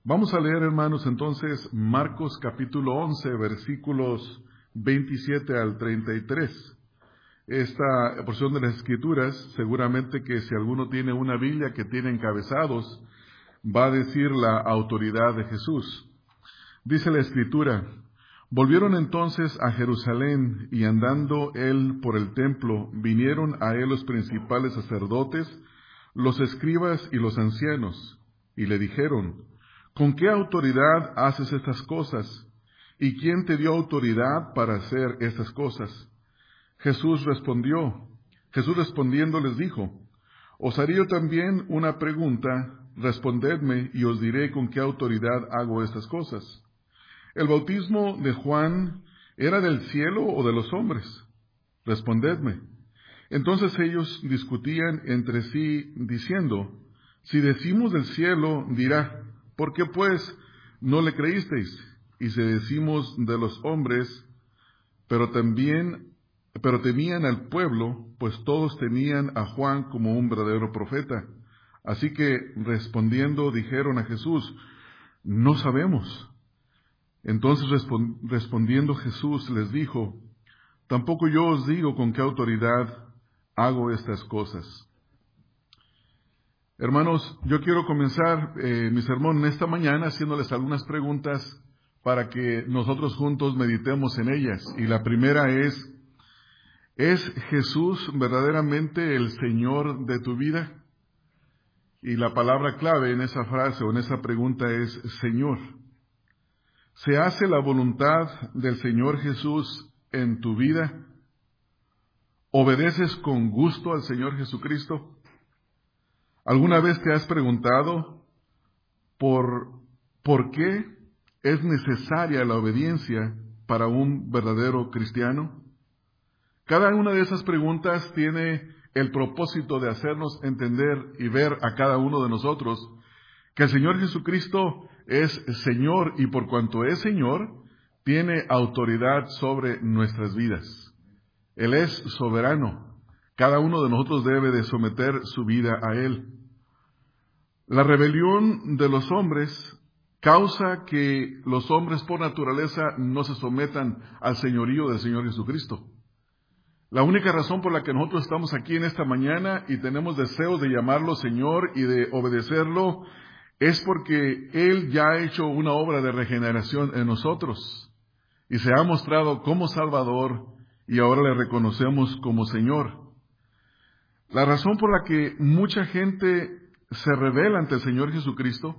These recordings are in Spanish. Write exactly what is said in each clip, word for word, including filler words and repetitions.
Vamos a leer, hermanos, entonces, Marcos capítulo once, versículos veintisiete al treinta y tres. Esta porción de las Escrituras, seguramente que si alguno tiene una Biblia que tiene encabezados, va a decir la autoridad de Jesús. Dice la Escritura: volvieron entonces a Jerusalén, y andando él por el templo, vinieron a él los principales sacerdotes, los escribas y los ancianos, y le dijeron: ¿con qué autoridad haces estas cosas? ¿Y quién te dio autoridad para hacer estas cosas? Jesús respondió, Jesús respondiendo les dijo: os haré yo también una pregunta, respondedme y os diré con qué autoridad hago estas cosas. ¿El bautismo de Juan era del cielo o de los hombres? Respondedme. Entonces ellos discutían entre sí, diciendo: si decimos del cielo, dirá: ¿por qué pues no le creísteis? Y si decimos de los hombres, pero también, pero temían al pueblo, pues todos tenían a Juan como un verdadero profeta. Así que respondiendo dijeron a Jesús: no sabemos. Entonces respondiendo Jesús les dijo: tampoco yo os digo con qué autoridad hago estas cosas. Hermanos, yo quiero comenzar eh, mi sermón esta mañana haciéndoles algunas preguntas para que nosotros juntos meditemos en ellas. Y la primera es: ¿es Jesús verdaderamente el Señor de tu vida? Y la palabra clave en esa frase o en esa pregunta es Señor. ¿Se hace la voluntad del Señor Jesús en tu vida? ¿Obedeces con gusto al Señor Jesucristo? ¿Alguna vez te has preguntado por, por qué es necesaria la obediencia para un verdadero cristiano? Cada una de esas preguntas tiene el propósito de hacernos entender y ver a cada uno de nosotros que el Señor Jesucristo es Señor, y por cuanto es Señor, tiene autoridad sobre nuestras vidas. Él es soberano. Cada uno de nosotros debe de someter su vida a Él. La rebelión de los hombres causa que los hombres por naturaleza no se sometan al señorío del Señor Jesucristo. La única razón por la que nosotros estamos aquí en esta mañana y tenemos deseos de llamarlo Señor y de obedecerlo es porque Él ya ha hecho una obra de regeneración en nosotros y se ha mostrado como Salvador, y ahora le reconocemos como Señor. La razón por la que mucha gente se revela ante el Señor Jesucristo,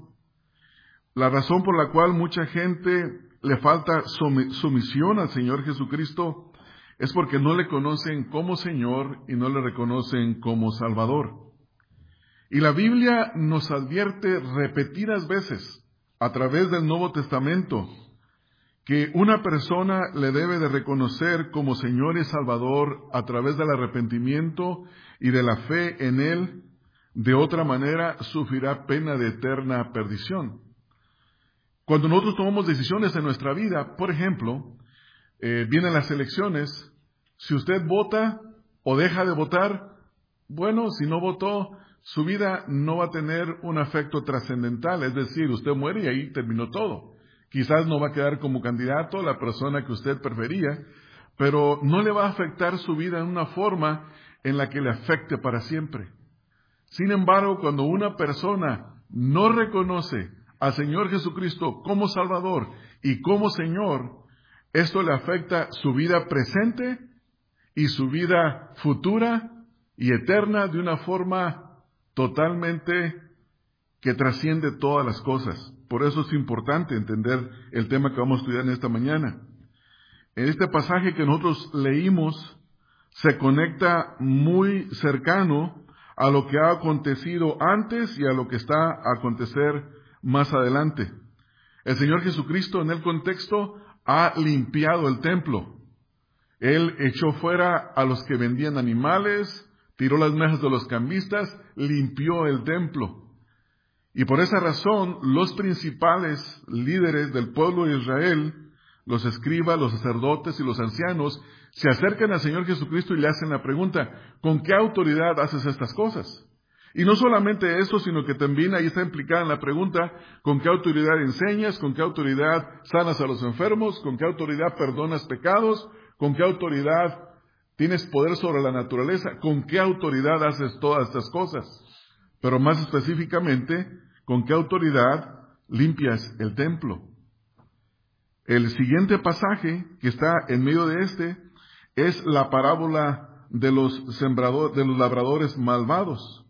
la razón por la cual mucha gente le falta sumisión al Señor Jesucristo, es porque no le conocen como Señor y no le reconocen como Salvador. Y la Biblia nos advierte repetidas veces a través del Nuevo Testamento que una persona le debe de reconocer como Señor y Salvador a través del arrepentimiento y de la fe en Él. De otra manera, sufrirá pena de eterna perdición. Cuando nosotros tomamos decisiones en nuestra vida, por ejemplo, eh, vienen las elecciones, si usted vota o deja de votar, bueno, si no votó, su vida no va a tener un efecto trascendental, es decir, usted muere y ahí terminó todo. Quizás no va a quedar como candidato la persona que usted prefería, pero no le va a afectar su vida en una forma en la que le afecte para siempre. Sin embargo, cuando una persona no reconoce al Señor Jesucristo como Salvador y como Señor, esto le afecta su vida presente y su vida futura y eterna de una forma totalmente que trasciende todas las cosas. Por eso es importante entender el tema que vamos a estudiar en esta mañana. En este pasaje que nosotros leímos se conecta muy cercano a lo que ha acontecido antes y a lo que está a acontecer más adelante. El Señor Jesucristo en el contexto ha limpiado el templo. Él echó fuera a los que vendían animales, tiró las mesas de los cambistas, limpió el templo. Y por esa razón, los principales líderes del pueblo de Israel, los escribas, los sacerdotes y los ancianos, se acercan al Señor Jesucristo y le hacen la pregunta: ¿con qué autoridad haces estas cosas? Y no solamente eso, sino que también ahí está implicada en la pregunta, ¿con qué autoridad enseñas? ¿Con qué autoridad sanas a los enfermos? ¿Con qué autoridad perdonas pecados? ¿Con qué autoridad tienes poder sobre la naturaleza? ¿Con qué autoridad haces todas estas cosas? Pero más específicamente, ¿con qué autoridad limpias el templo? El siguiente pasaje que está en medio de este es la parábola de los sembradores, de los labradores malvados.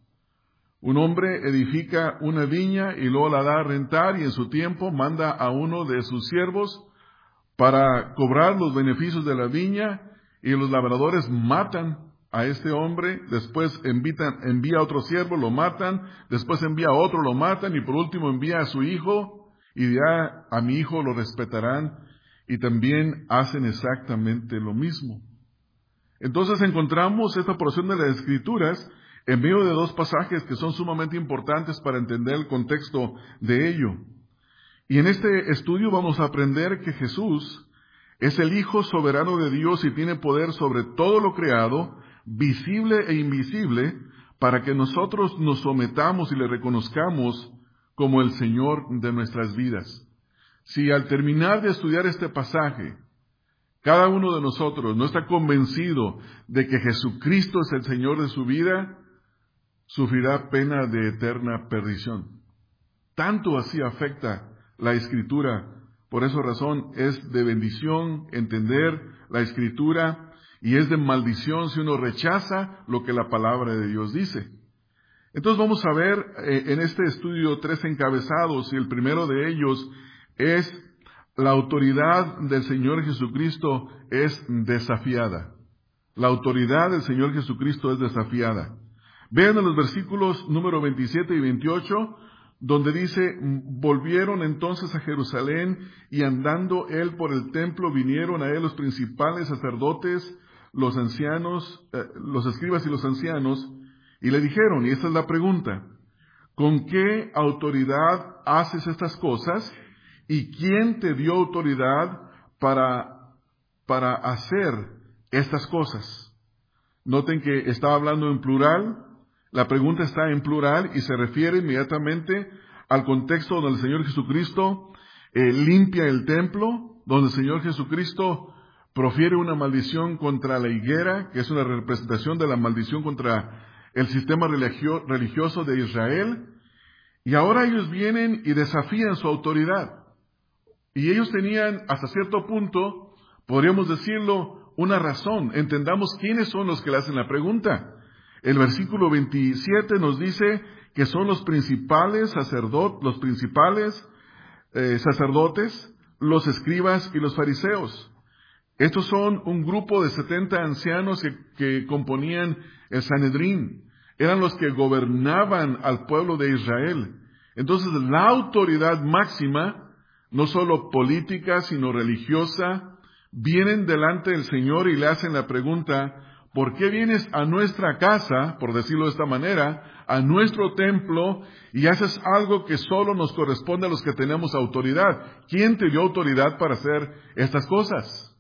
Un hombre edifica una viña y luego la da a rentar y en su tiempo manda a uno de sus siervos para cobrar los beneficios de la viña, y los labradores matan a este hombre, después envían, envía a otro siervo, lo matan, después envía a otro, lo matan, y por último envía a su hijo, y ya a mi hijo lo respetarán, y también hacen exactamente lo mismo. Entonces encontramos esta porción de las Escrituras en medio de dos pasajes que son sumamente importantes para entender el contexto de ello. Y en este estudio vamos a aprender que Jesús es el Hijo soberano de Dios y tiene poder sobre todo lo creado, visible e invisible, para que nosotros nos sometamos y le reconozcamos como el Señor de nuestras vidas. Si al terminar de estudiar este pasaje, cada uno de nosotros no está convencido de que Jesucristo es el Señor de su vida, sufrirá pena de eterna perdición. Tanto así afecta la Escritura. Por esa razón es de bendición entender la Escritura y es de maldición si uno rechaza lo que la palabra de Dios dice. Entonces vamos a ver eh, en este estudio tres encabezados, y el primero de ellos es: la autoridad del Señor Jesucristo es desafiada. La autoridad del Señor Jesucristo es desafiada. Vean en los versículos número veintisiete y veintiocho, donde dice: volvieron entonces a Jerusalén, y andando él por el templo, vinieron a él los principales sacerdotes, los ancianos, eh, los escribas y los ancianos, y le dijeron, y esta es la pregunta: ¿con qué autoridad haces estas cosas? ¿Y quién te dio autoridad para, para hacer estas cosas? Noten que estaba hablando en plural. La pregunta está en plural y se refiere inmediatamente al contexto donde el Señor Jesucristo eh, limpia el templo, donde el Señor Jesucristo profiere una maldición contra la higuera, que es una representación de la maldición contra el sistema religio- religioso de Israel. Y ahora ellos vienen y desafían su autoridad. Y ellos tenían, hasta cierto punto, podríamos decirlo, una razón. Entendamos quiénes son los que le hacen la pregunta. El versículo veintisiete nos dice que son los principales sacerdotes, los principales eh, sacerdotes, los escribas y los fariseos. Estos son un grupo de setenta ancianos que, que componían el Sanedrín. Eran los que gobernaban al pueblo de Israel. Entonces, la autoridad máxima, no solo política, sino religiosa, vienen delante del Señor y le hacen la pregunta: ¿por qué vienes a nuestra casa, por decirlo de esta manera, a nuestro templo, y haces algo que solo nos corresponde a los que tenemos autoridad? ¿Quién te dio autoridad para hacer estas cosas?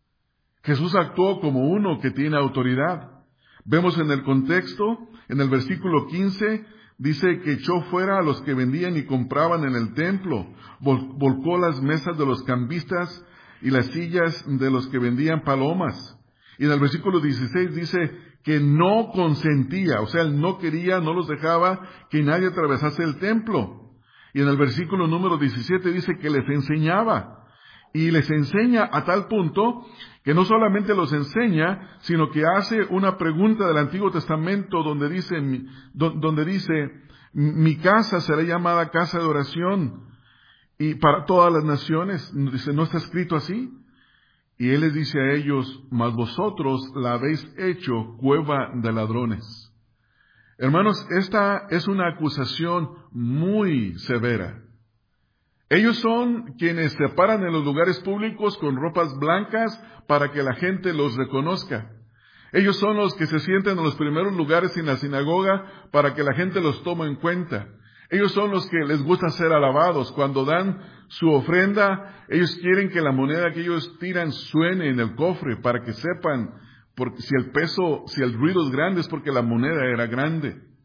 Jesús actuó como uno que tiene autoridad. Vemos en el contexto, en el versículo quince, dice que echó fuera a los que vendían y compraban en el templo, vol- volcó las mesas de los cambistas y las sillas de los que vendían palomas. Y en el versículo dieciséis dice que no consentía, o sea, él no quería, no los dejaba que nadie atravesase el templo. Y en el versículo número diecisiete dice que les enseñaba. Y les enseña a tal punto que no solamente los enseña, sino que hace una pregunta del Antiguo Testamento donde dice, donde dice, mi casa será llamada casa de oración y para todas las naciones. Dice, ¿no está escrito así? Y él les dice a ellos, mas vosotros la habéis hecho cueva de ladrones. Hermanos, esta es una acusación muy severa. Ellos son quienes se paran en los lugares públicos con ropas blancas para que la gente los reconozca. Ellos son los que se sientan en los primeros lugares en la sinagoga para que la gente los tome en cuenta. Ellos son los que les gusta ser alabados. Cuando dan su ofrenda, ellos quieren que la moneda que ellos tiran suene en el cofre para que sepan porque si el peso, si el ruido es grande es porque la moneda era grande.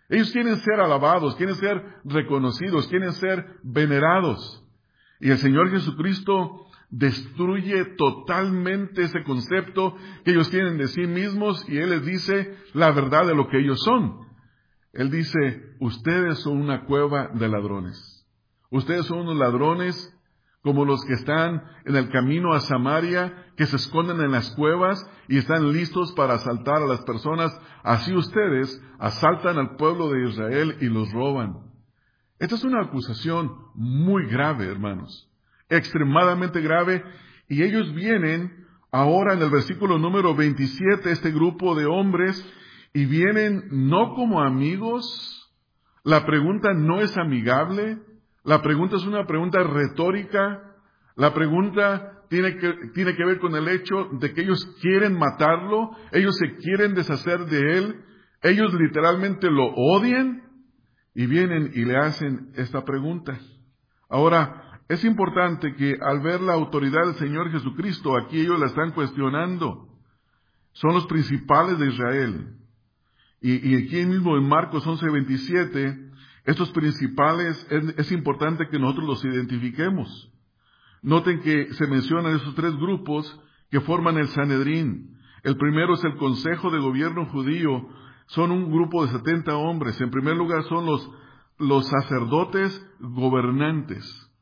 Ellos quieren ser alabados, quieren ser reconocidos, quieren ser venerados. Y el Señor Jesucristo destruye totalmente ese concepto que ellos tienen de sí mismos y Él les dice la verdad de lo que ellos son. Él dice, ustedes son una cueva de ladrones. Ustedes son unos ladrones como los que están en el camino a Samaria, que se esconden en las cuevas y están listos para asaltar a las personas. Así ustedes asaltan al pueblo de Israel y los roban. Esta es una acusación muy grave, hermanos, extremadamente grave, y ellos vienen ahora en el versículo número veintisiete, este grupo de hombres, y vienen no como amigos. La pregunta no es amigable, la pregunta es una pregunta retórica, la pregunta tiene que, tiene que ver con el hecho de que ellos quieren matarlo, ellos se quieren deshacer de él, ellos literalmente lo odian, y vienen y le hacen esta pregunta. Ahora, es importante que al ver la autoridad del Señor Jesucristo, aquí ellos la están cuestionando. Son los principales de Israel. Y, y aquí mismo en Marcos once veintisiete, estos principales, es, es importante que nosotros los identifiquemos. Noten que se mencionan esos tres grupos que forman el Sanedrín. El primero es el Consejo de Gobierno Judío. Son un grupo de setenta hombres. En primer lugar son los, los sacerdotes gobernantes.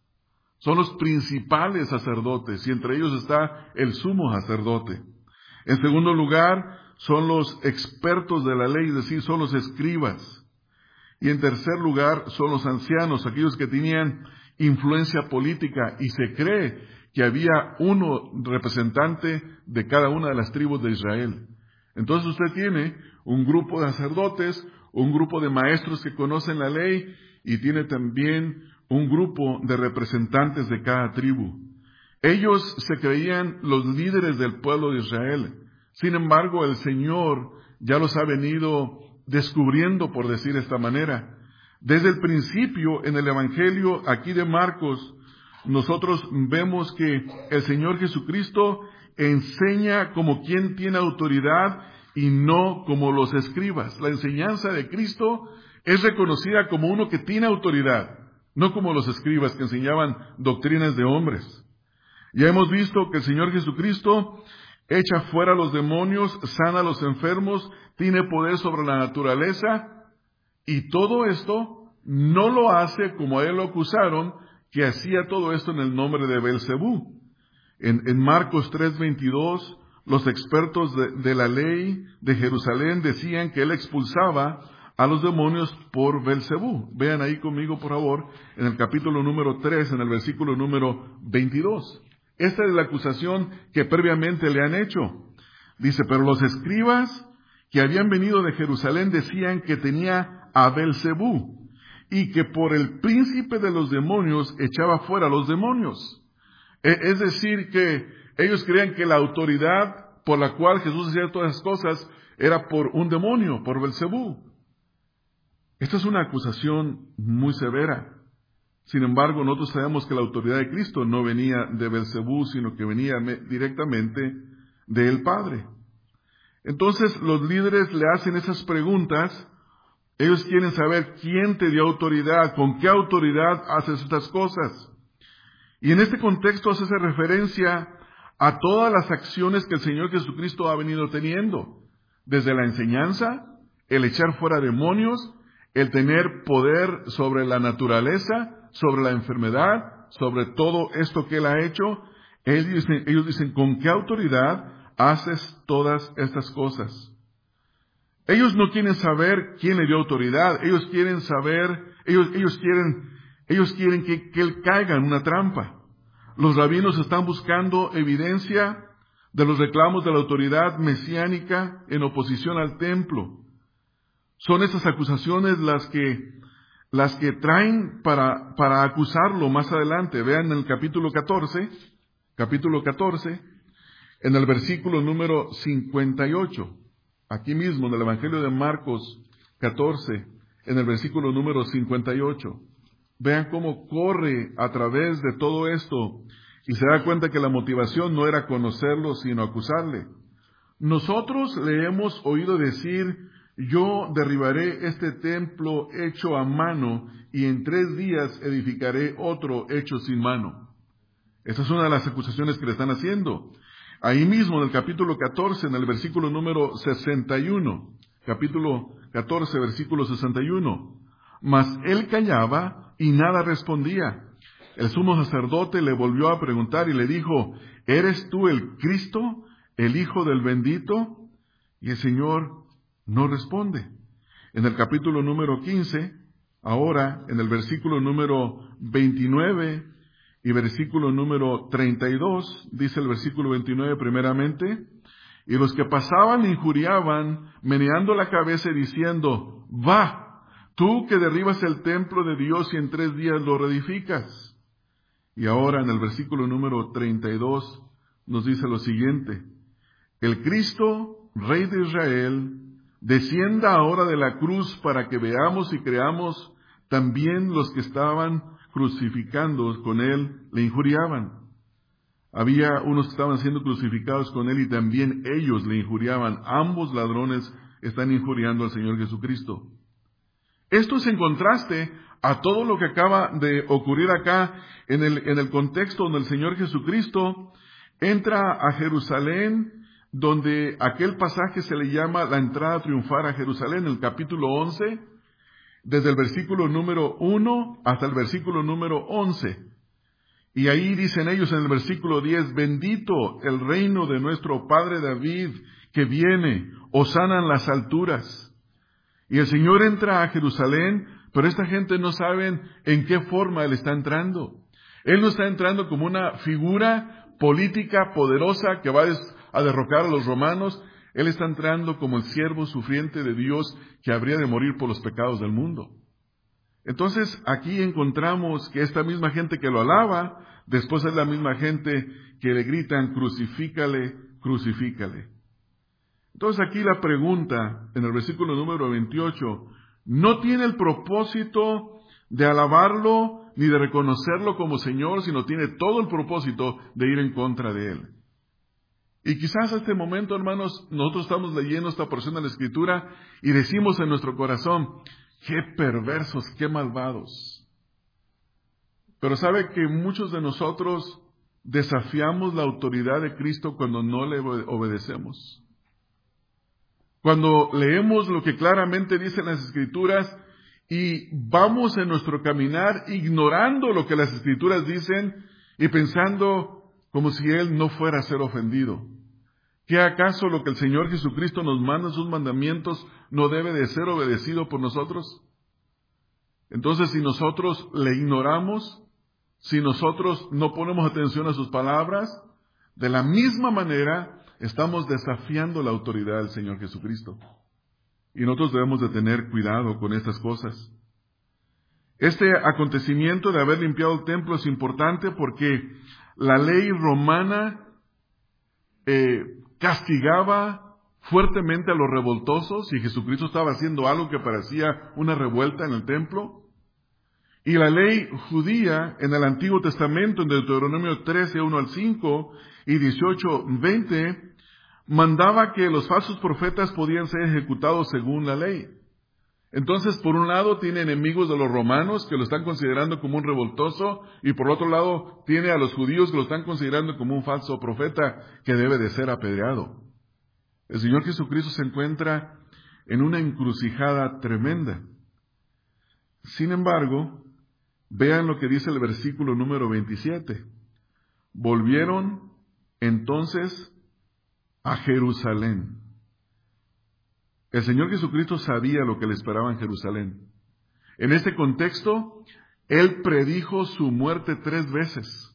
Son los principales sacerdotes y entre ellos está el sumo sacerdote. En segundo lugar son los expertos de la ley, es decir, son los escribas. Y en tercer lugar son los ancianos, aquellos que tenían influencia política, y se cree que había uno representante de cada una de las tribus de Israel. Entonces usted tiene un grupo de sacerdotes, un grupo de maestros que conocen la ley, y tiene también un grupo de representantes de cada tribu. Ellos se creían los líderes del pueblo de Israel. Sin embargo, el Señor ya los ha venido descubriendo, por decir de esta manera. Desde el principio, en el Evangelio aquí de Marcos, nosotros vemos que el Señor Jesucristo enseña como quien tiene autoridad y no como los escribas. La enseñanza de Cristo es reconocida como uno que tiene autoridad, no como los escribas que enseñaban doctrinas de hombres. Ya hemos visto que el Señor Jesucristo echa fuera a los demonios, sana a los enfermos, tiene poder sobre la naturaleza, y todo esto no lo hace como a él lo acusaron, que hacía todo esto en el nombre de Beelzebú. En, en Marcos tres veintidós, los expertos de, de la ley de Jerusalén decían que él expulsaba a los demonios por Beelzebú. Vean ahí conmigo, por favor, en el capítulo número tres, en el versículo número veintidós. Esta es la acusación que previamente le han hecho. Dice, pero los escribas que habían venido de Jerusalén decían que tenía a Beelzebú y que por el príncipe de los demonios echaba fuera a los demonios. Es decir, que ellos creían que la autoridad por la cual Jesús hacía todas esas cosas era por un demonio, por Beelzebú. Esta es una acusación muy severa. Sin embargo, nosotros sabemos que la autoridad de Cristo no venía de Beelzebú, sino que venía directamente del Padre. Entonces, los líderes le hacen esas preguntas. Ellos quieren saber quién te dio autoridad, con qué autoridad haces estas cosas. Y en este contexto hace referencia a todas las acciones que el Señor Jesucristo ha venido teniendo. Desde la enseñanza, el echar fuera demonios, el tener poder sobre la naturaleza, sobre la enfermedad, sobre todo esto que Él ha hecho. Ellos dicen, ellos dicen, ¿con qué autoridad haces todas estas cosas? Ellos no quieren saber quién le dio autoridad. Ellos quieren saber, ellos, ellos quieren, ellos quieren que, que Él caiga en una trampa. Los rabinos están buscando evidencia de los reclamos de la autoridad mesiánica en oposición al templo. Son estas acusaciones las que, las que traen para, para acusarlo más adelante. Vean en el capítulo catorce, capítulo catorce, en el versículo número cincuenta y ocho. Aquí mismo en el Evangelio de Marcos catorce, en el versículo número cincuenta y ocho. Vean cómo corre a través de todo esto y se da cuenta que la motivación no era conocerlo, sino acusarle. Nosotros le hemos oído decir, yo derribaré este templo hecho a mano y en tres días edificaré otro hecho sin mano. Esa es una de las acusaciones que le están haciendo. Ahí mismo en el capítulo catorce, en el versículo número sesenta y uno, capítulo catorce, versículo sesenta y uno, mas él callaba y nada respondía. El sumo sacerdote le volvió a preguntar y le dijo, ¿eres tú el Cristo, el Hijo del bendito? Y el Señor no responde. En el capítulo número quince, ahora en el versículo número veintinueve y versículo número treinta y dos, dice el versículo veintinueve primeramente, y los que pasaban le injuriaban, meneando la cabeza y diciendo, va, tú que derribas el templo de Dios y en tres días lo reedificas. Y ahora en el versículo número treinta y dos nos dice lo siguiente, el Cristo, Rey de Israel, descienda ahora de la cruz para que veamos y creamos. También los que estaban crucificando con él le injuriaban. Había unos que estaban siendo crucificados con él y también ellos le injuriaban. Ambos ladrones están injuriando al Señor Jesucristo. Esto es en contraste a todo lo que acaba de ocurrir acá en el, en el contexto donde el Señor Jesucristo entra a Jerusalén, donde aquel pasaje se le llama la entrada triunfal a Jerusalén, el capítulo once, desde el versículo número uno hasta el versículo número once. Y ahí dicen ellos en el versículo diez, bendito el reino de nuestro Padre David, que viene, hosana en las alturas. Y el Señor entra a Jerusalén, pero esta gente no saben en qué forma Él está entrando. Él no está entrando como una figura política poderosa que va a derrocar a los romanos. Él está entrando como el siervo sufriente de Dios que habría de morir por los pecados del mundo. Entonces, aquí encontramos que esta misma gente que lo alaba, después es la misma gente que le gritan, crucifícale, crucifícale. Entonces aquí la pregunta, en el versículo número veintiocho, no tiene el propósito de alabarlo ni de reconocerlo como Señor, sino tiene todo el propósito de ir en contra de Él. Y quizás a este momento, hermanos, nosotros estamos leyendo esta porción de la Escritura y decimos en nuestro corazón, ¡qué perversos, qué malvados! Pero sabe que muchos de nosotros desafiamos la autoridad de Cristo cuando no le obedecemos. Cuando leemos lo que claramente dicen las Escrituras y vamos en nuestro caminar ignorando lo que las Escrituras dicen y pensando como si Él no fuera a ser ofendido. ¿Qué acaso lo que el Señor Jesucristo nos manda en sus mandamientos no debe de ser obedecido por nosotros? Entonces, si nosotros le ignoramos, si nosotros no ponemos atención a sus palabras, de la misma manera estamos desafiando la autoridad del Señor Jesucristo. Y nosotros debemos de tener cuidado con estas cosas. Este acontecimiento de haber limpiado el templo es importante porque la ley romana eh, castigaba fuertemente a los revoltosos y Jesucristo estaba haciendo algo que parecía una revuelta en el templo. Y la ley judía en el Antiguo Testamento, en Deuteronomio trece, uno al cinco y dieciocho, veinte, mandaba que los falsos profetas podían ser ejecutados según la ley. Entonces, por un lado, tiene enemigos de los romanos que lo están considerando como un revoltoso, y por otro lado, tiene a los judíos que lo están considerando como un falso profeta que debe de ser apedreado. El Señor Jesucristo se encuentra en una encrucijada tremenda. Sin embargo, vean lo que dice el versículo número veintisiete. Volvieron entonces a Jerusalén. El Señor Jesucristo sabía lo que le esperaba en Jerusalén. En este contexto, Él predijo su muerte tres veces.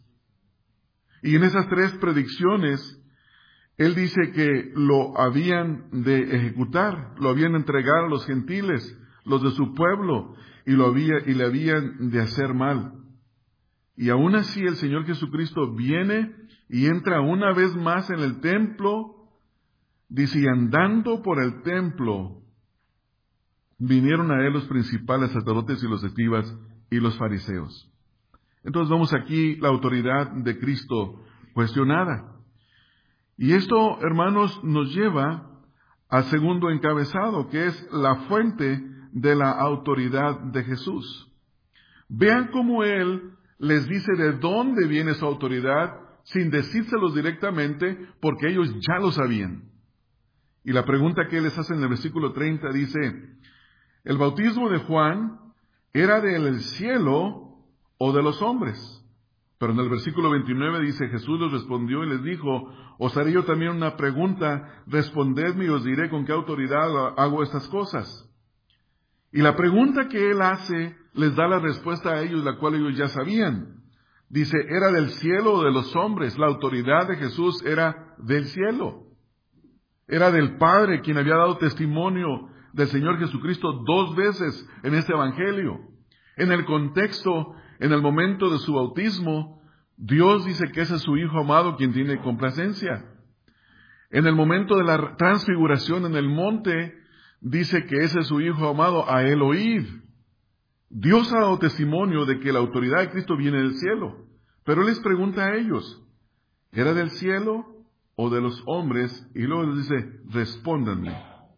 Y en esas tres predicciones, Él dice que lo habían de ejecutar, lo habían de entregar a los gentiles, los de su pueblo, y, lo había, y le habían de hacer mal. Y aún así el Señor Jesucristo viene y entra una vez más en el templo. Dice, y andando por el templo, vinieron a él los principales sacerdotes y los escribas y los fariseos. Entonces vemos aquí la autoridad de Cristo cuestionada. Y esto, hermanos, nos lleva al segundo encabezado, que es la fuente de la autoridad de Jesús. Vean cómo Él les dice de dónde viene su autoridad, sin decírselos directamente, porque ellos ya lo sabían. Y la pregunta que Él les hace en el versículo treinta dice, ¿el bautismo de Juan era del cielo o de los hombres? Pero en el versículo veintinueve dice, Jesús les respondió y les dijo, os haré yo también una pregunta, respondedme y os diré con qué autoridad hago estas cosas. Y la pregunta que Él hace les da la respuesta a ellos, la cual ellos ya sabían. Dice, ¿era del cielo o de los hombres? La autoridad de Jesús era del cielo. Era del Padre, quien había dado testimonio del Señor Jesucristo dos veces en este Evangelio. En el contexto, en el momento de su bautismo, Dios dice que ese es su Hijo amado quien tiene complacencia. En el momento de la transfiguración en el monte, dice que ese es su Hijo amado, a Él oíd. Dios ha dado testimonio de que la autoridad de Cristo viene del cielo. Pero Él les pregunta a ellos, ¿era del cielo o de los hombres? Y luego les dice, respóndanme.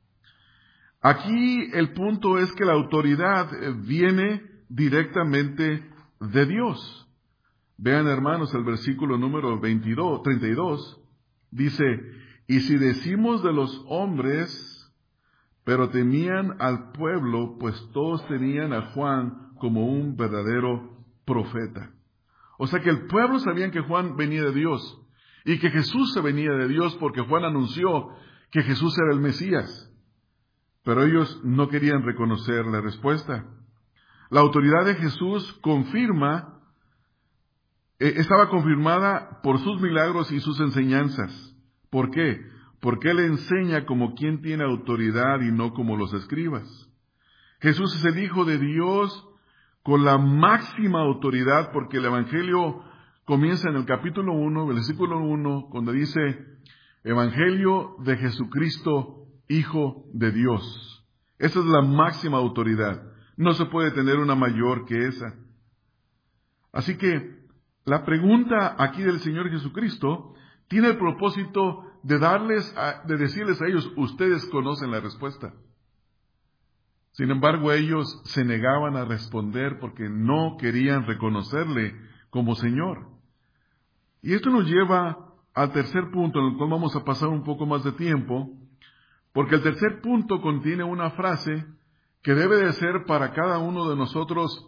Aquí el punto es que la autoridad viene directamente de Dios. Vean, hermanos, el versículo número veintidós, treinta y dos, dice, y si decimos de los hombres, pero temían al pueblo, pues todos tenían a Juan como un verdadero profeta. O sea que el pueblo sabían que Juan venía de Dios y que Jesús se venía de Dios porque Juan anunció que Jesús era el Mesías. Pero ellos no querían reconocer la respuesta. La autoridad de Jesús confirma, eh, estaba confirmada por sus milagros y sus enseñanzas. ¿Por qué? Porque Él enseña como quien tiene autoridad y no como los escribas. Jesús es el Hijo de Dios con la máxima autoridad, porque el Evangelio comienza en el capítulo uno, versículo uno, cuando dice, Evangelio de Jesucristo, Hijo de Dios. Esa es la máxima autoridad. No se puede tener una mayor que esa. Así que la pregunta aquí del Señor Jesucristo tiene el propósito de darles, a, de decirles a ellos, ustedes conocen la respuesta. Sin embargo, ellos se negaban a responder porque no querían reconocerle como Señor. Y esto nos lleva al tercer punto, en el cual vamos a pasar un poco más de tiempo, porque el tercer punto contiene una frase que debe de ser para cada uno de nosotros,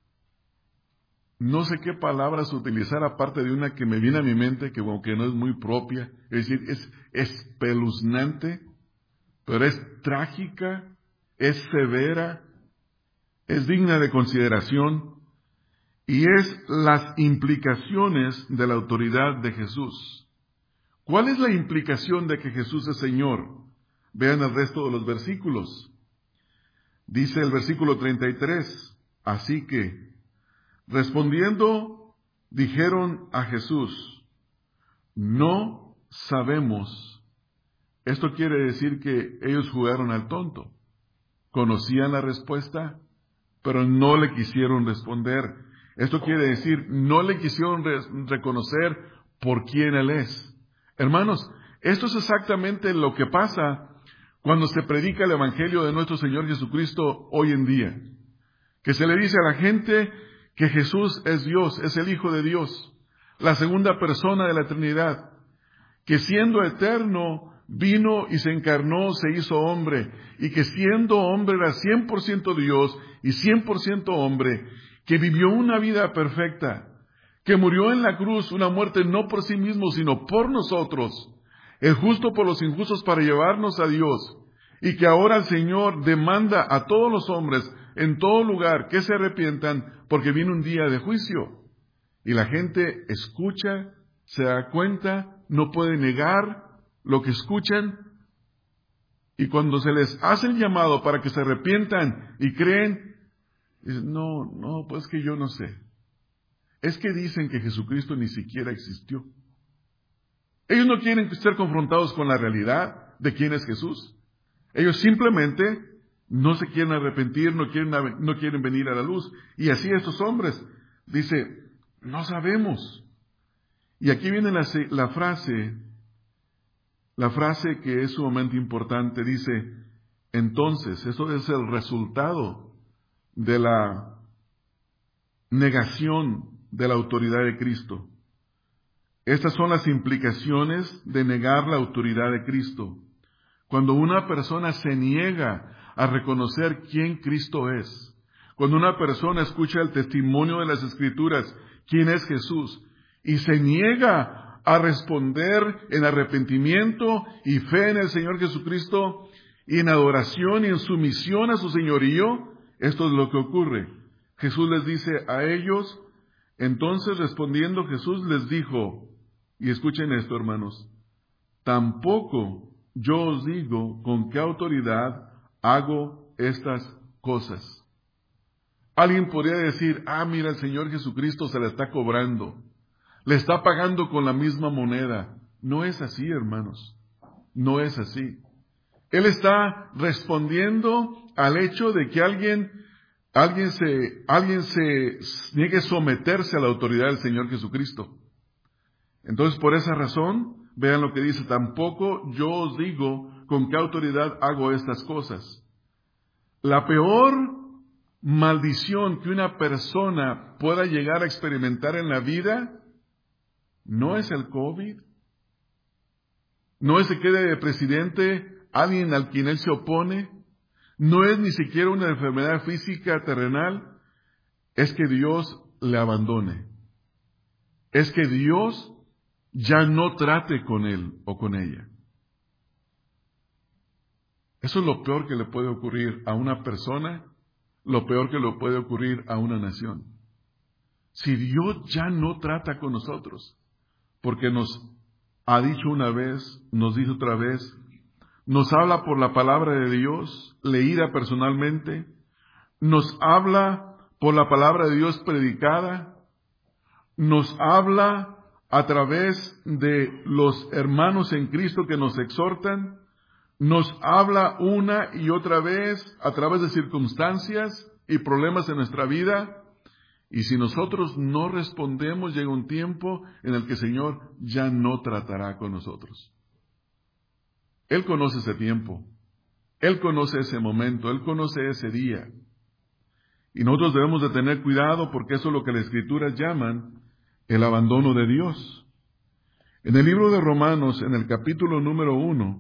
no sé qué palabras utilizar aparte de una que me viene a mi mente, que aunque no es muy propia, es decir, es espeluznante, pero es trágica, es severa, es digna de consideración, y es las implicaciones de la autoridad de Jesús. ¿Cuál es la implicación de que Jesús es Señor? Vean el resto de los versículos. Dice el versículo treinta y tres, así que, respondiendo, dijeron a Jesús, no sabemos. Esto quiere decir que ellos jugaron al tonto. Conocían la respuesta, pero no le quisieron responder. Esto quiere decir, no le quisieron re- reconocer por quién Él es. Hermanos, esto es exactamente lo que pasa cuando se predica el Evangelio de nuestro Señor Jesucristo hoy en día. Que se le dice a la gente que Jesús es Dios, es el Hijo de Dios, la segunda persona de la Trinidad, que siendo eterno, vino y se encarnó, se hizo hombre, y que siendo hombre era cien por ciento Dios y cien por ciento hombre, que vivió una vida perfecta, que murió en la cruz una muerte no por sí mismo, sino por nosotros, el justo por los injustos para llevarnos a Dios, y que ahora el Señor demanda a todos los hombres en todo lugar que se arrepientan, porque viene un día de juicio. Y la gente escucha, se da cuenta, no puede negar lo que escuchan, y cuando se les hace el llamado para que se arrepientan y creen, dicen, no, no, pues que yo no sé. Es que dicen que Jesucristo ni siquiera existió. Ellos no quieren ser confrontados con la realidad de quién es Jesús. Ellos simplemente no se quieren arrepentir, no quieren, no quieren venir a la luz. Y así estos hombres, dice, no sabemos. Y aquí viene la, la frase, La frase que es sumamente importante dice, entonces, eso es el resultado de la negación de la autoridad de Cristo. Estas son las implicaciones de negar la autoridad de Cristo. Cuando una persona se niega a reconocer quién Cristo es, cuando una persona escucha el testimonio de las Escrituras, quién es Jesús, y se niega a responder en arrepentimiento y fe en el Señor Jesucristo, y en adoración y en sumisión a su señorío, esto es lo que ocurre. Jesús les dice a ellos, entonces respondiendo Jesús les dijo, y escuchen esto, hermanos, tampoco yo os digo con qué autoridad hago estas cosas. Alguien podría decir, ah, mira, el Señor Jesucristo se la está cobrando, le está pagando con la misma moneda. No es así, hermanos, no es así. Él está respondiendo al hecho de que alguien, alguien se, alguien se niegue a someterse a la autoridad del Señor Jesucristo. Entonces, por esa razón, vean lo que dice, tampoco yo os digo con qué autoridad hago estas cosas. La peor maldición que una persona pueda llegar a experimentar en la vida no es el COVID, no es que quede de presidente alguien al quien él se opone, no es ni siquiera una enfermedad física terrenal, es que Dios le abandone, es que Dios ya no trate con él o con ella. Eso es lo peor que le puede ocurrir a una persona, lo peor que le puede ocurrir a una nación. Si Dios ya no trata con nosotros, porque nos ha dicho una vez, nos dice otra vez, nos habla por la palabra de Dios, leída personalmente, nos habla por la palabra de Dios predicada, nos habla a través de los hermanos en Cristo que nos exhortan, nos habla una y otra vez a través de circunstancias y problemas en nuestra vida, y si nosotros no respondemos, llega un tiempo en el que el Señor ya no tratará con nosotros. Él conoce ese tiempo, Él conoce ese momento, Él conoce ese día. Y nosotros debemos de tener cuidado porque eso es lo que las Escrituras llaman el abandono de Dios. En el libro de Romanos, en el capítulo número uno,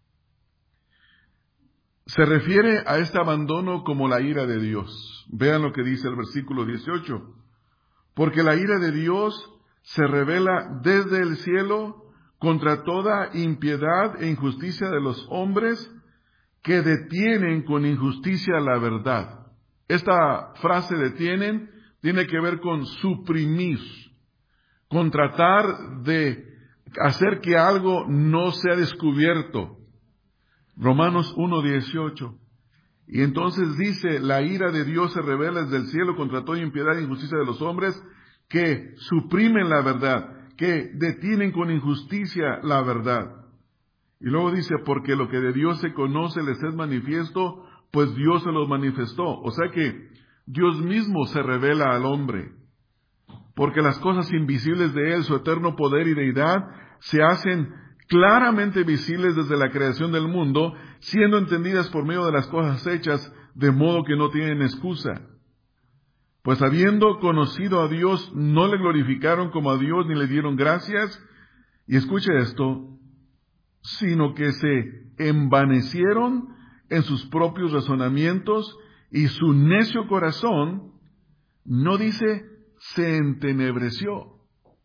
se refiere a este abandono como la ira de Dios. Vean lo que dice el versículo dieciocho. Porque la ira de Dios se revela desde el cielo contra toda impiedad e injusticia de los hombres que detienen con injusticia la verdad. Esta frase detienen tiene que ver con suprimir, con tratar de hacer que algo no sea descubierto. Romanos uno dieciocho. Y entonces dice, la ira de Dios se revela desde el cielo contra toda impiedad e injusticia de los hombres que suprimen la verdad, que detienen con injusticia la verdad. Y luego dice, porque lo que de Dios se conoce les es manifiesto, pues Dios se los manifestó. O sea que Dios mismo se revela al hombre, porque las cosas invisibles de Él, su eterno poder y deidad, se hacen claramente visibles desde la creación del mundo, siendo entendidas por medio de las cosas hechas, de modo que no tienen excusa. Pues habiendo conocido a Dios, no le glorificaron como a Dios, ni le dieron gracias, y escuche esto, sino que se envanecieron en sus propios razonamientos, y su necio corazón, no dice, se entenebreció.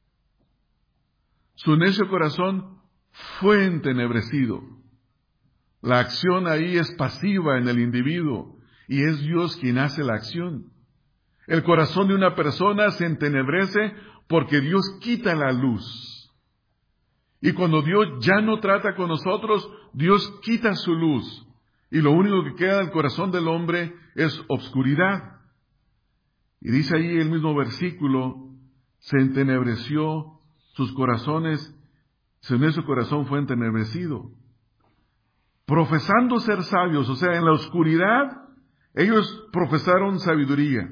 Su necio corazón fue entenebrecido. La acción ahí es pasiva en el individuo, y es Dios quien hace la acción. El corazón de una persona se entenebrece porque Dios quita la luz. Y cuando Dios ya no trata con nosotros, Dios quita su luz. Y lo único que queda del corazón del hombre es obscuridad. Y dice ahí el mismo versículo, se entenebreció sus corazones, en ese corazón fue entenebrecido. Profesando ser sabios, o sea, en la oscuridad, ellos profesaron sabiduría.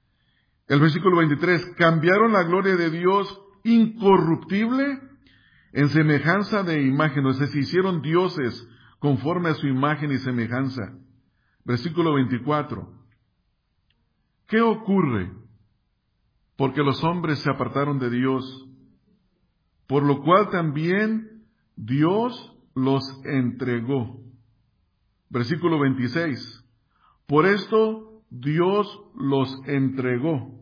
El versículo veintitrés, cambiaron la gloria de Dios incorruptible en semejanza de imagen, o sea, se hicieron dioses conforme a su imagen y semejanza. Versículo veinticuatro. ¿Qué ocurre? Porque los hombres se apartaron de Dios, por lo cual también Dios los entregó. Versículo veintiséis. Por esto Dios los entregó.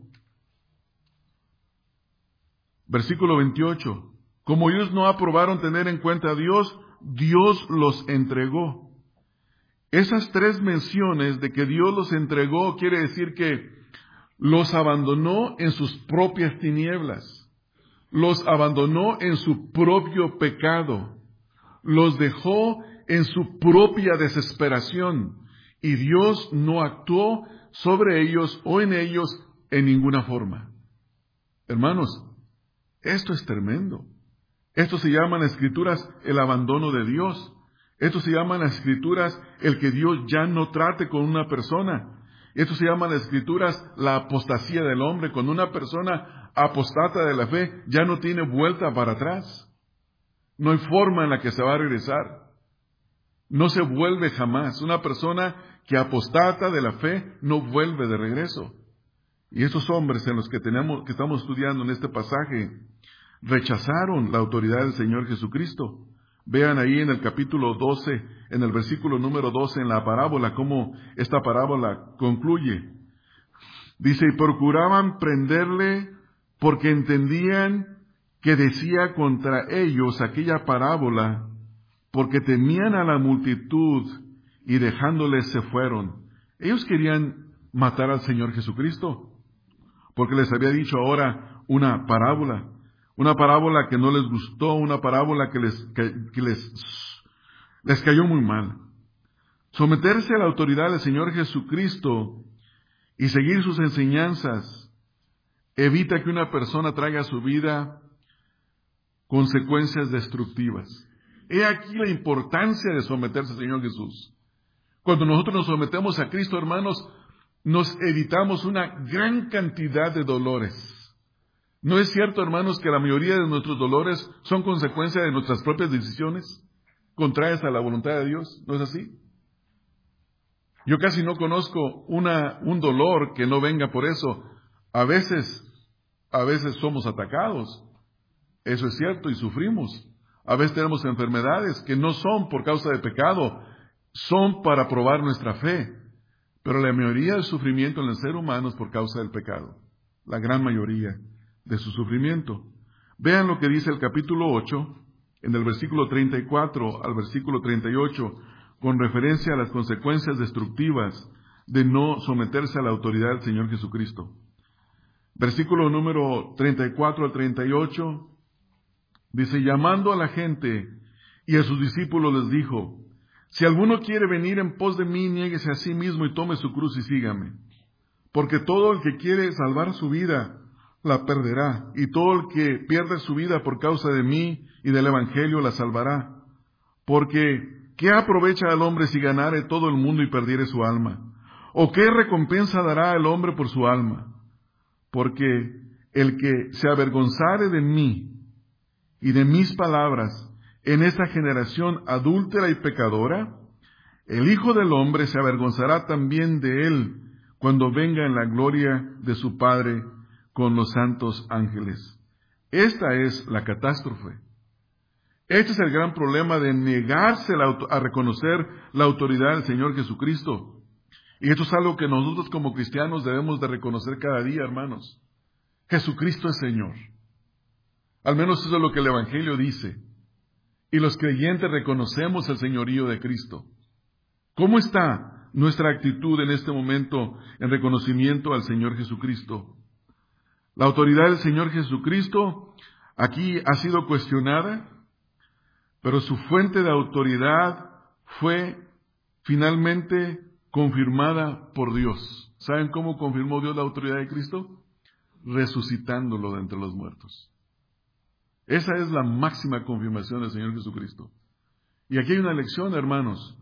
Versículo veintiocho. Como ellos no aprobaron tener en cuenta a Dios, Dios los entregó. Esas tres menciones de que Dios los entregó quiere decir que los abandonó en sus propias tinieblas, los abandonó en su propio pecado, los dejó en su propia desesperación, y Dios no actuó sobre ellos o en ellos en ninguna forma. Hermanos, esto es tremendo. Esto se llama en las Escrituras el abandono de Dios. Esto se llama en las Escrituras el que Dios ya no trate con una persona. Esto se llama en las Escrituras la apostasía del hombre. Cuando una persona apostata de la fe ya no tiene vuelta para atrás. No hay forma en la que se va a regresar. No se vuelve jamás. Una persona que apostata de la fe no vuelve de regreso. Y estos hombres en los que tenemos, que estamos estudiando en este pasaje, rechazaron la autoridad del Señor Jesucristo. Vean ahí en el capítulo doce, en el versículo número doce, en la parábola, cómo esta parábola concluye. Dice, y procuraban prenderle porque entendían que decía contra ellos aquella parábola, porque temían a la multitud y dejándoles se fueron. Ellos querían matar al Señor Jesucristo, porque les había dicho ahora una parábola. Una parábola que no les gustó, una parábola que les, que, que les, les cayó muy mal. Someterse a la autoridad del Señor Jesucristo y seguir sus enseñanzas evita que una persona traiga a su vida consecuencias destructivas. He aquí la importancia de someterse al Señor Jesús. Cuando nosotros nos sometemos a Cristo, hermanos, nos evitamos una gran cantidad de dolores. ¿No es cierto, hermanos, que la mayoría de nuestros dolores son consecuencia de nuestras propias decisiones, contrarias a la voluntad de Dios? ¿No es así? Yo casi no conozco una, un dolor que no venga por eso. A veces, a veces somos atacados. Eso es cierto, y sufrimos. A veces tenemos enfermedades que no son por causa de pecado, son para probar nuestra fe. Pero la mayoría del sufrimiento en el ser humano es por causa del pecado. La gran mayoría de su sufrimiento. Vean lo que dice el capítulo ocho, en el versículo treinta y cuatro al versículo treinta y ocho, con referencia a las consecuencias destructivas de no someterse a la autoridad del Señor Jesucristo. Versículo número treinta y cuatro al treinta y ocho, dice, llamando a la gente y a sus discípulos les dijo, si alguno quiere venir en pos de mí, niéguese a sí mismo y tome su cruz y sígame. Porque todo el que quiere salvar su vida, la perderá, y todo el que pierde su vida por causa de mí y del Evangelio la salvará. Porque, ¿qué aprovecha al hombre si ganare todo el mundo y perdiere su alma? ¿O qué recompensa dará el hombre por su alma? Porque el que se avergonzare de mí y de mis palabras en esta generación adúltera y pecadora, el Hijo del Hombre se avergonzará también de él cuando venga en la gloria de su Padre con los santos ángeles. Esta es la catástrofe. Este es el gran problema de negarse a reconocer la autoridad del Señor Jesucristo. Y esto es algo que nosotros como cristianos debemos de reconocer cada día, hermanos. Jesucristo es Señor. Al menos eso es lo que el Evangelio dice. Y los creyentes reconocemos el señorío de Cristo. ¿Cómo está nuestra actitud en este momento en reconocimiento al Señor Jesucristo? La autoridad del Señor Jesucristo aquí ha sido cuestionada, pero su fuente de autoridad fue finalmente confirmada por Dios. ¿Saben cómo confirmó Dios la autoridad de Cristo? Resucitándolo de entre los muertos. Esa es la máxima confirmación del Señor Jesucristo. Y aquí hay una lección, hermanos.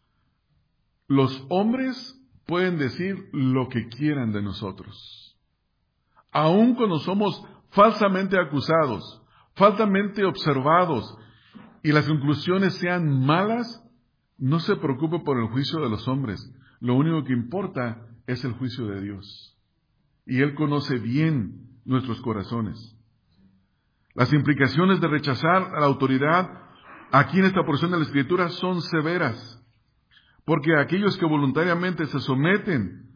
Los hombres pueden decir lo que quieran de nosotros. Aun cuando somos falsamente acusados, falsamente observados y las conclusiones sean malas, no se preocupe por el juicio de los hombres. Lo único que importa es el juicio de Dios. Y Él conoce bien nuestros corazones. Las implicaciones de rechazar a la autoridad aquí en esta porción de la Escritura son severas, porque aquellos que voluntariamente se someten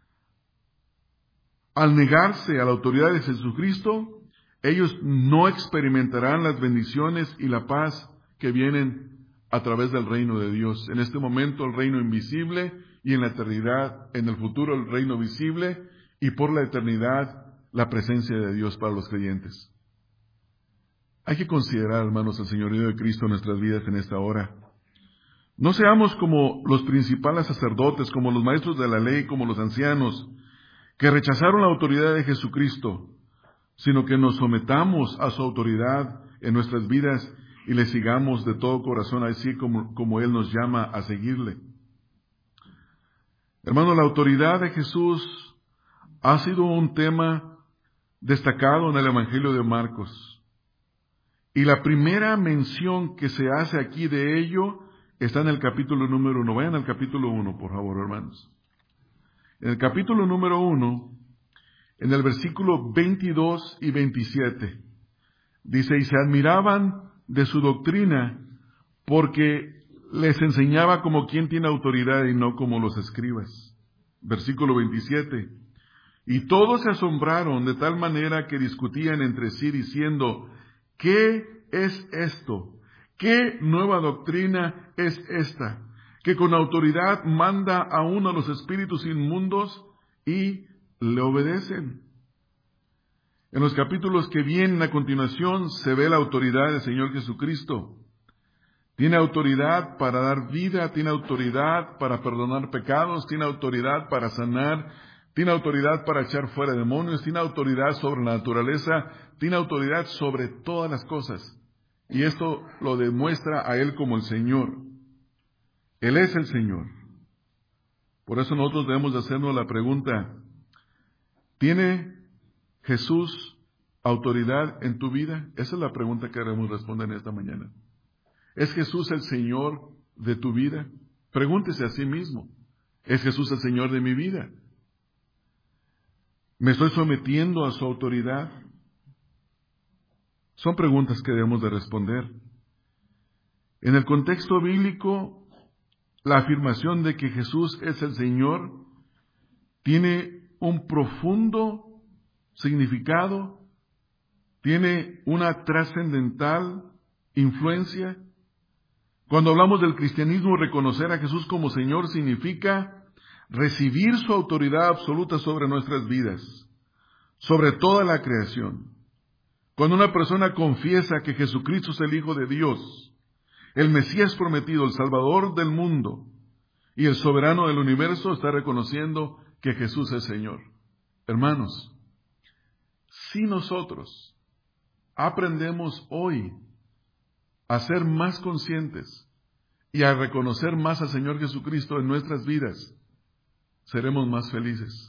al negarse a la autoridad de Jesucristo, ellos no experimentarán las bendiciones y la paz que vienen a través del reino de Dios. En este momento el reino invisible y en la eternidad, en el futuro el reino visible y por la eternidad la presencia de Dios para los creyentes. Hay que considerar, hermanos, el señorío de Cristo en nuestras vidas en esta hora. No seamos como los principales sacerdotes, como los maestros de la ley, como los ancianos, que rechazaron la autoridad de Jesucristo, sino que nos sometamos a su autoridad en nuestras vidas y le sigamos de todo corazón, así como, como Él nos llama a seguirle. Hermano, la autoridad de Jesús ha sido un tema destacado en el Evangelio de Marcos. Y la primera mención que se hace aquí de ello está en el capítulo número uno. Vayan al capítulo uno, por favor, hermanos. En el capítulo número uno, en el versículo veintidós y veintisiete, dice, y se admiraban de su doctrina porque les enseñaba como quien tiene autoridad y no como los escribas. Versículo veintisiete, y todos se asombraron de tal manera que discutían entre sí diciendo, ¿qué es esto? ¿Qué nueva doctrina es esta? Que con autoridad manda aún a los espíritus inmundos y le obedecen. En los capítulos que vienen a continuación se ve la autoridad del Señor Jesucristo. Tiene autoridad para dar vida, tiene autoridad para perdonar pecados, tiene autoridad para sanar, tiene autoridad para echar fuera demonios, tiene autoridad sobre la naturaleza, tiene autoridad sobre todas las cosas. Y esto lo demuestra a Él como el Señor. Él es el Señor. Por eso nosotros debemos de hacernos la pregunta, ¿tiene Jesús autoridad en tu vida? Esa es la pregunta que queremos responder en esta mañana. ¿Es Jesús el Señor de tu vida? Pregúntese a sí mismo, ¿es Jesús el Señor de mi vida? ¿Me estoy sometiendo a su autoridad? Son preguntas que debemos de responder. En el contexto bíblico, la afirmación de que Jesús es el Señor tiene un profundo significado, tiene una trascendental influencia. Cuando hablamos del cristianismo, reconocer a Jesús como Señor significa recibir su autoridad absoluta sobre nuestras vidas, sobre toda la creación. Cuando una persona confiesa que Jesucristo es el Hijo de Dios, el Mesías prometido, el Salvador del mundo y el soberano del universo, está reconociendo que Jesús es Señor. Hermanos, si nosotros aprendemos hoy a ser más conscientes y a reconocer más al Señor Jesucristo en nuestras vidas, seremos más felices.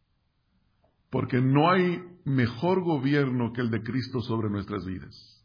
Porque no hay mejor gobierno que el de Cristo sobre nuestras vidas.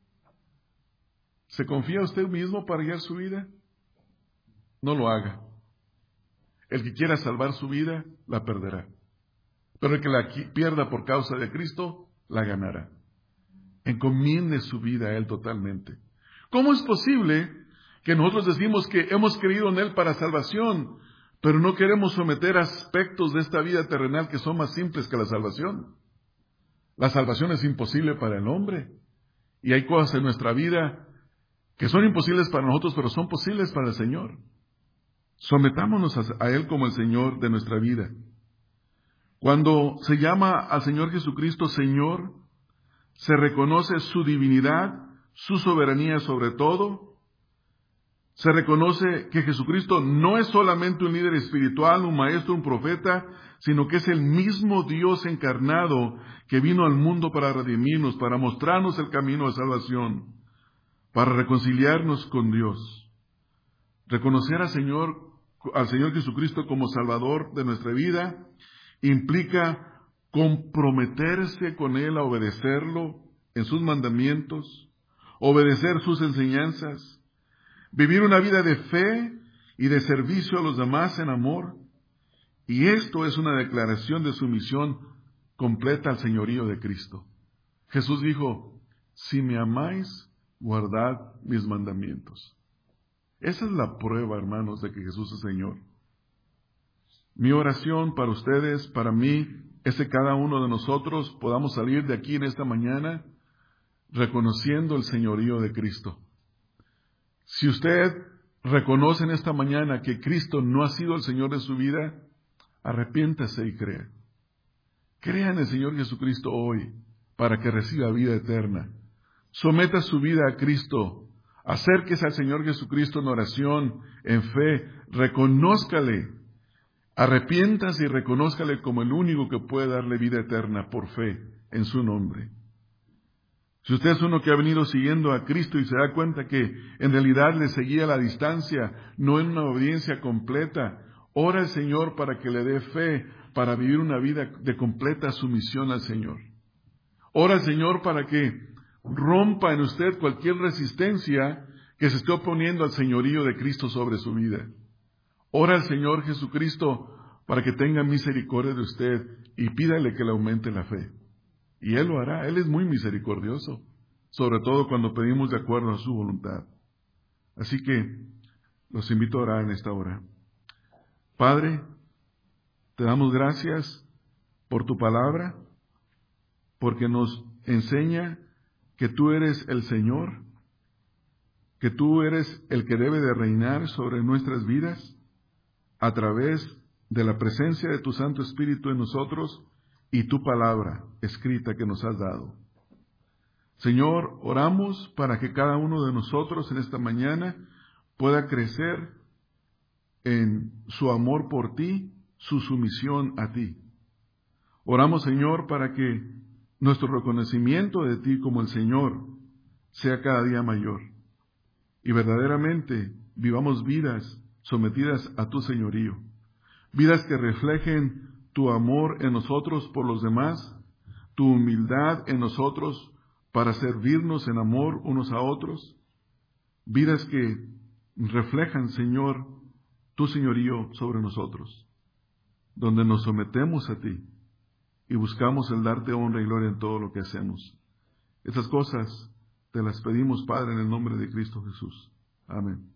¿Se confía usted mismo para guiar su vida? No lo haga. El que quiera salvar su vida, la perderá. Pero el que la pierda por causa de Cristo, la ganará. Encomiende su vida a Él totalmente. ¿Cómo es posible que nosotros decimos que hemos creído en Él para salvación, pero no queremos someter aspectos de esta vida terrenal que son más simples que la salvación? La salvación es imposible para el hombre. Y hay cosas en nuestra vida que son imposibles para nosotros, pero son posibles para el Señor. Sometámonos a Él como el Señor de nuestra vida. Cuando se llama al Señor Jesucristo Señor, se reconoce su divinidad, su soberanía sobre todo. Se reconoce que Jesucristo no es solamente un líder espiritual, un maestro, un profeta, sino que es el mismo Dios encarnado que vino al mundo para redimirnos, para mostrarnos el camino de salvación, para reconciliarnos con Dios. Reconocer al Señor, al Señor Jesucristo como Salvador de nuestra vida implica comprometerse con Él a obedecerlo en sus mandamientos, obedecer sus enseñanzas, vivir una vida de fe y de servicio a los demás en amor. Y esto es una declaración de sumisión completa al señorío de Cristo. Jesús dijo, si me amáis, guardad mis mandamientos. Esa es la prueba, hermanos, de que Jesús es Señor. Mi oración para ustedes, para mí, es que cada uno de nosotros podamos salir de aquí en esta mañana reconociendo el señorío de Cristo. Si usted reconoce en esta mañana que Cristo no ha sido el Señor de su vida, arrepiéntase y crea. Crea en el Señor Jesucristo hoy para que reciba vida eterna. Someta su vida a Cristo. Acérquese al Señor Jesucristo en oración, en fe. Reconózcale. Arrepiéntase y reconózcale como el único que puede darle vida eterna por fe en su nombre. Si usted es uno que ha venido siguiendo a Cristo y se da cuenta que en realidad le seguía a la distancia, no en una obediencia completa, ora al Señor para que le dé fe, para vivir una vida de completa sumisión al Señor. Ora al Señor para que rompa en usted cualquier resistencia que se esté oponiendo al señorío de Cristo sobre su vida. Ora al Señor Jesucristo para que tenga misericordia de usted y pídale que le aumente la fe. Y Él lo hará. Él es muy misericordioso, sobre todo cuando pedimos de acuerdo a su voluntad. Así que los invito a orar en esta hora. Padre, te damos gracias por tu palabra, porque nos enseña que tú eres el Señor, que tú eres el que debe de reinar sobre nuestras vidas a través de la presencia de tu Santo Espíritu en nosotros y tu palabra escrita que nos has dado. Señor, oramos para que cada uno de nosotros en esta mañana pueda crecer en su amor por ti, su sumisión a ti. Oramos, Señor, para que nuestro reconocimiento de ti como el Señor sea cada día mayor y verdaderamente vivamos vidas sometidas a tu señorío, vidas que reflejen tu amor en nosotros por los demás, tu humildad en nosotros para servirnos en amor unos a otros, vidas que reflejan, Señor, tu señorío sobre nosotros, donde nos sometemos a ti y buscamos el darte honra y gloria en todo lo que hacemos. Esas cosas te las pedimos, Padre, en el nombre de Cristo Jesús. Amén.